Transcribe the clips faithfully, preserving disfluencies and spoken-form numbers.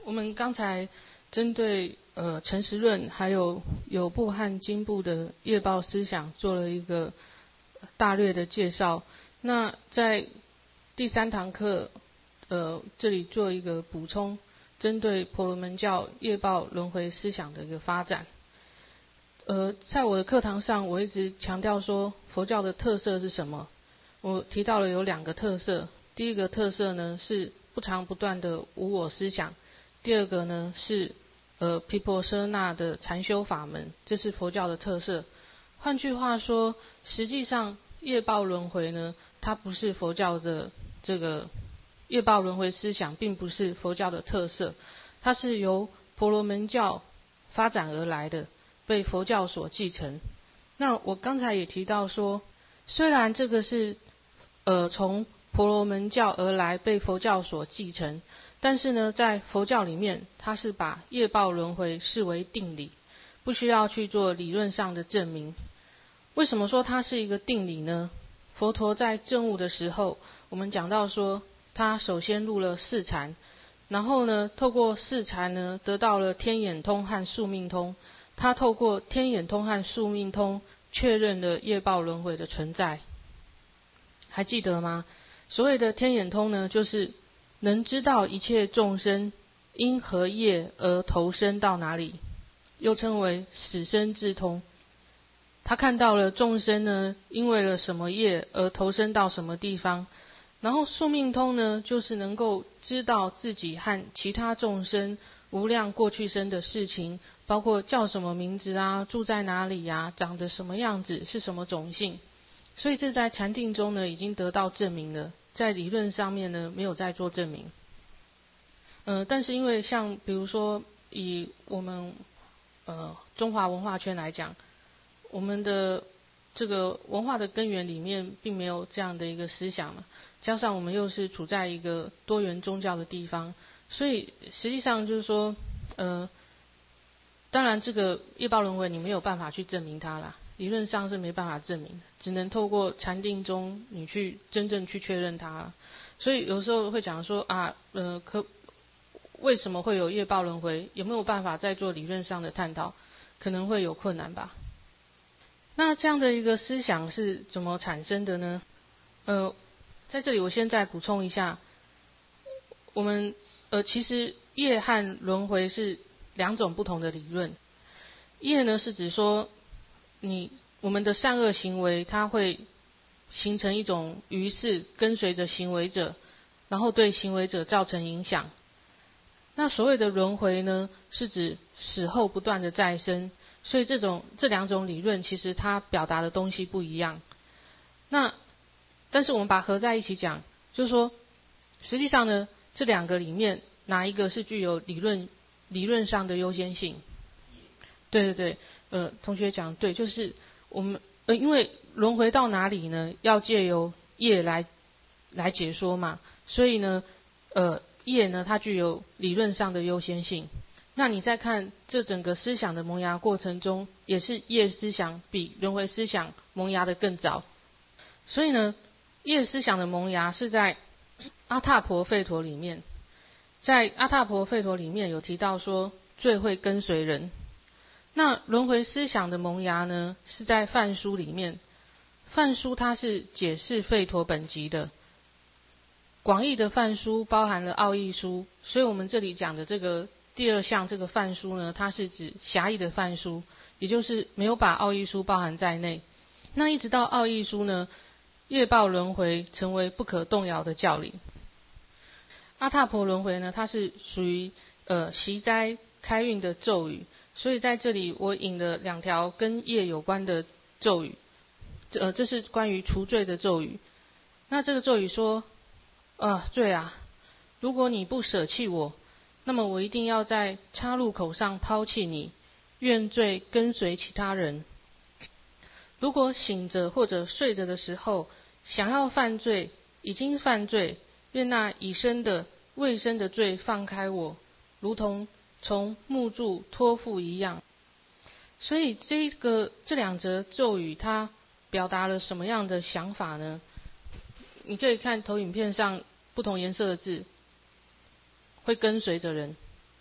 我们刚才针对呃诚实论还有有部和经部的业报思想做了一个大略的介绍。那在第三堂课呃这里做一个补充，针对婆罗门教业报轮回思想的一个发展。呃，在我的课堂上，我一直强调说佛教的特色是什么？我提到了有两个特色。第一个特色呢是不长不断的无我思想，第二个呢是呃毗婆舍那的禅修法门，这是佛教的特色。换句话说，实际上业报轮回呢，它不是佛教的这个业报轮回思想，并不是佛教的特色，它是由婆罗门教发展而来的，被佛教所继承。那我刚才也提到说，虽然这个是呃从婆罗门教而来，被佛教所继承，但是呢，在佛教里面，它是把业报轮回视为定理，不需要去做理论上的证明。为什么说它是一个定理呢？佛陀在证悟的时候，我们讲到说，他首先入了四禅，然后呢，透过四禅呢，得到了天眼通和宿命通。他透过天眼通和宿命通，确认了业报轮回的存在。还记得吗？所谓的天眼通呢，就是能知道一切众生因何业而投生到哪里，又称为始生智通。他看到了众生呢，因为了什么业而投生到什么地方。然后宿命通呢，就是能够知道自己和其他众生无量过去生的事情，包括叫什么名字啊，住在哪里啊，长得什么样子，是什么种姓。所以这在禅定中呢，已经得到证明了，在理论上面呢，没有再做证明。呃，但是因为像比如说以我们呃中华文化圈来讲，我们的这个文化的根源里面并没有这样的一个思想嘛，加上我们又是处在一个多元宗教的地方，所以实际上就是说，呃，当然这个业报轮回你没有办法去证明它啦，理论上是没办法证明的，只能透过禅定中你去真正去确认它啦。所以有时候会讲说啊，呃，可为什么会有业报轮回？有没有办法再做理论上的探讨？可能会有困难吧。那这样的一个思想是怎么产生的呢？呃，在这里我先再补充一下，我们呃其实业和轮回是两种不同的理论。业呢是指说你我们的善恶行为，它会形成一种余势，跟随着行为者，然后对行为者造成影响。那所谓的轮回呢，是指死后不断的再生。所以这种这两种理论其实它表达的东西不一样。那但是我们把它合在一起讲，就是说实际上呢，这两个里面哪一个是具有理论理论上的优先性？对对对，呃，同学讲对，就是我们呃，因为轮回到哪里呢？要借由业来来解说嘛，所以呢，呃，业呢它具有理论上的优先性。那你再看这整个思想的萌芽过程中，也是业思想比轮回思想萌芽的更早。所以呢，业思想的萌芽是在阿闼婆吠陀里面，在阿闼婆吠陀里面有提到说罪会跟随人。那轮回思想的萌芽呢，是在梵书里面。梵书它是解释吠陀本集的，广义的梵书包含了奥义书，所以我们这里讲的这个第二项这个梵书呢，它是指狭义的梵书，也就是没有把奥义书包含在内。那一直到奥义书呢，业报轮回成为不可动摇的教理。阿闼婆轮回呢，它是属于呃息灾开运的咒语，所以在这里我引了两条跟业有关的咒语，呃，这是关于除罪的咒语。那这个咒语说，啊，罪啊，如果你不舍弃我，那么我一定要在岔路口上抛弃你，愿罪跟随其他人。如果醒着或者睡着的时候想要犯罪，已经犯罪，愿那已生的未生的罪放开我，如同从木柱托付一样。所以这个这两则咒语它表达了什么样的想法呢？你可以看投影片上不同颜色的字，会跟随着人。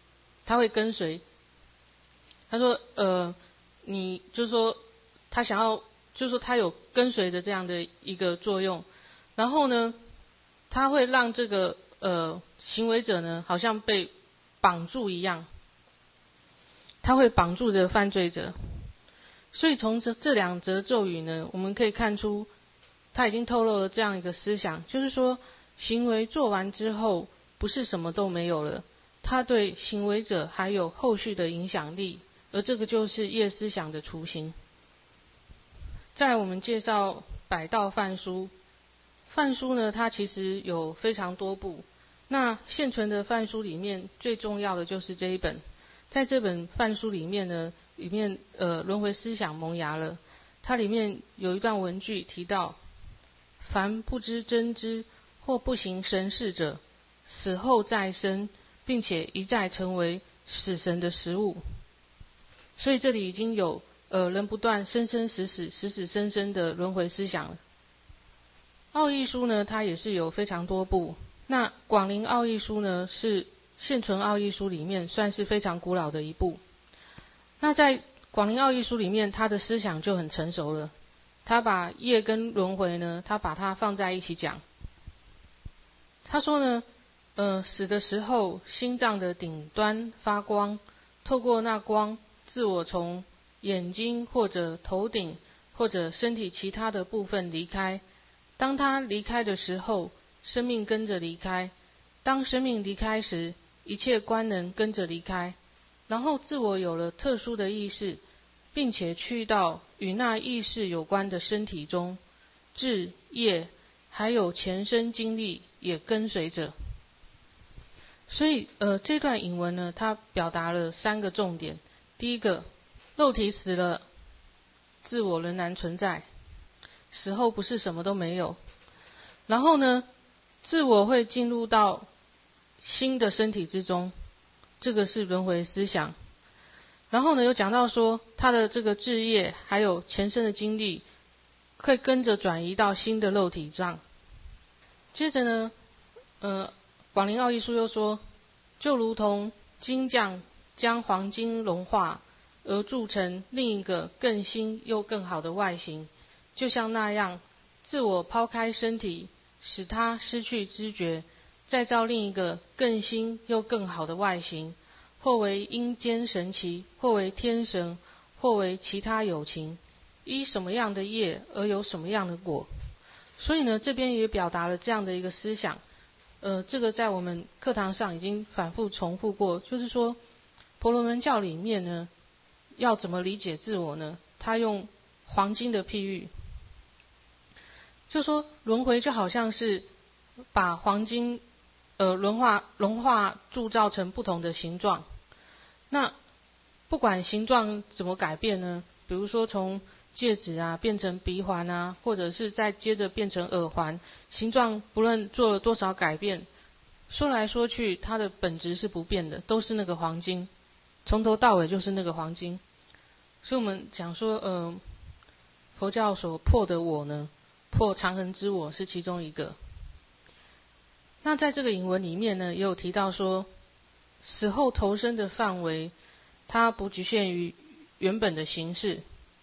他会跟随。他说，呃，你就是说，他想要，就是说他有跟随的这样的一个作用。然后呢，他会让这个呃行为者呢，好像被绑住一样，他会绑住这个犯罪者。所以从这这两则咒语呢，我们可以看出，他已经透露了这样一个思想，就是说，行为做完之后，不是什么都没有了，他对行为者还有后续的影响力，而这个就是业思想的雏形。在我们介绍百道梵书，梵书呢，它其实有非常多部，那现存的梵书里面最重要的就是这一本。在这本梵书里面呢，里面呃轮回思想萌芽了。它里面有一段文句提到，凡不知真知或不行神事者，死后再生，并且一再成为死神的食物。所以这里已经有呃人不断生生死死死死生生的轮回思想了。奥义书呢，它也是有非常多部。那广陵奥义书呢，是现存奥义书里面算是非常古老的一部。那在广陵奥义书里面，他的思想就很成熟了。他把业跟轮回呢，他把它放在一起讲。他说呢，呃，死的时候，心脏的顶端发光，透过那光，自我从眼睛或者头顶或者身体其他的部分离开。当他离开的时候，生命跟着离开。当生命离开时，一切官能跟着离开。然后自我有了特殊的意识，并且去到与那意识有关的身体中，智、业还有前生经历也跟随着。所以呃，这段引文呢，它表达了三个重点。第一个，肉体死了，自我仍然存在，死后不是什么都没有。然后呢，自我会进入到新的身体之中，这个是轮回思想。然后呢，又讲到说，他的这个志业还有前生的经历，会跟着转移到新的肉体上。接着呢，呃，广陵奥义书又说，就如同金匠将黄金融化，而铸成另一个更新又更好的外形，就像那样，自我抛开身体，使它失去知觉，再造另一个更新又更好的外形，或为阴间神奇，或为天神，或为其他有情，依什么样的业而有什么样的果。所以呢，这边也表达了这样的一个思想。呃，这个在我们课堂上已经反复重复过，就是说，婆罗门教里面呢，要怎么理解自我呢？他用黄金的譬喻，就说轮回就好像是把黄金呃融化融化铸造成不同的形状。那不管形状怎么改变呢，比如说从戒指啊变成鼻环啊，或者是再接着变成耳环，形状不论做了多少改变，说来说去它的本质是不变的，都是那个黄金，从头到尾就是那个黄金。所以我们讲说呃佛教所破的我呢，破长恒之我是其中一个。那在这个引文里面呢，也有提到说，死后投生的范围，它不局限于原本的形式，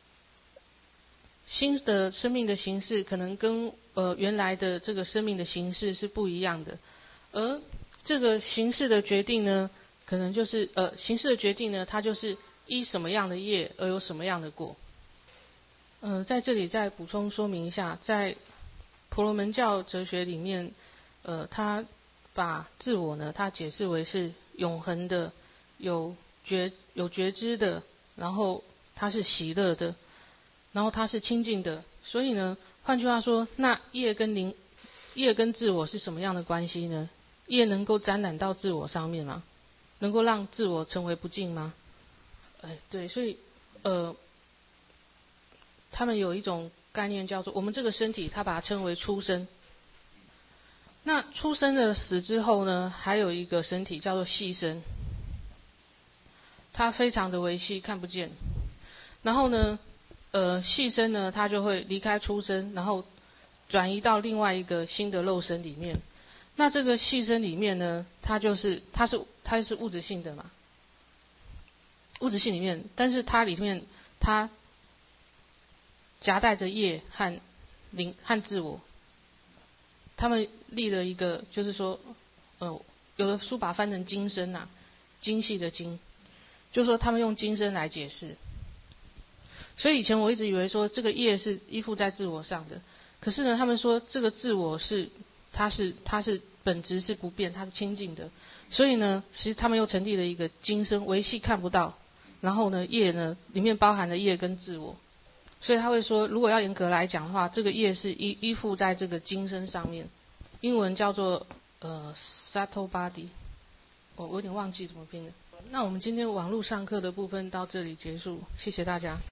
新的生命的形式可能跟呃原来的这个生命的形式是不一样的，而这个形式的决定呢，可能就是呃形式的决定呢，它就是依什么样的业而有什么样的果。呃，在这里再补充说明一下，在婆罗门教哲学里面，呃，他把自我呢，他解释为是永恒的、有觉有觉知的，然后它是喜乐的，然后它是清净的。所以呢，换句话说，那业跟灵业跟自我是什么样的关系呢？业能够沾染到自我上面吗？能够让自我成为不净吗？哎，对，所以呃，他们有一种概念叫做我们这个身体，他把它称为出生。那出生的死之后呢，还有一个身体叫做细身，它非常的微细，看不见。然后呢，呃，细身呢，它就会离开出生，然后转移到另外一个新的肉身里面。那这个细身里面呢，它就是它是它是物质性的嘛， 物质性里面，但是它里面它夹带着业和灵和自我。他们立了一个，就是说，呃，有的书把它翻成今生啊，精细的精，就是说他们用今生来解释。所以以前我一直以为说这个业是依附在自我上的，可是呢，他们说这个自我是，它是它是本质是不变，它是清净的。所以呢，其实他们又成立了一个今生，维系看不到，然后呢，业呢里面包含了业跟自我。所以他会说，如果要严格来讲的话，这个业是依依附在这个今生上面，英文叫做呃 subtle body， 我我有点忘记怎么拼了。那我们今天网络上课的部分到这里结束，谢谢大家。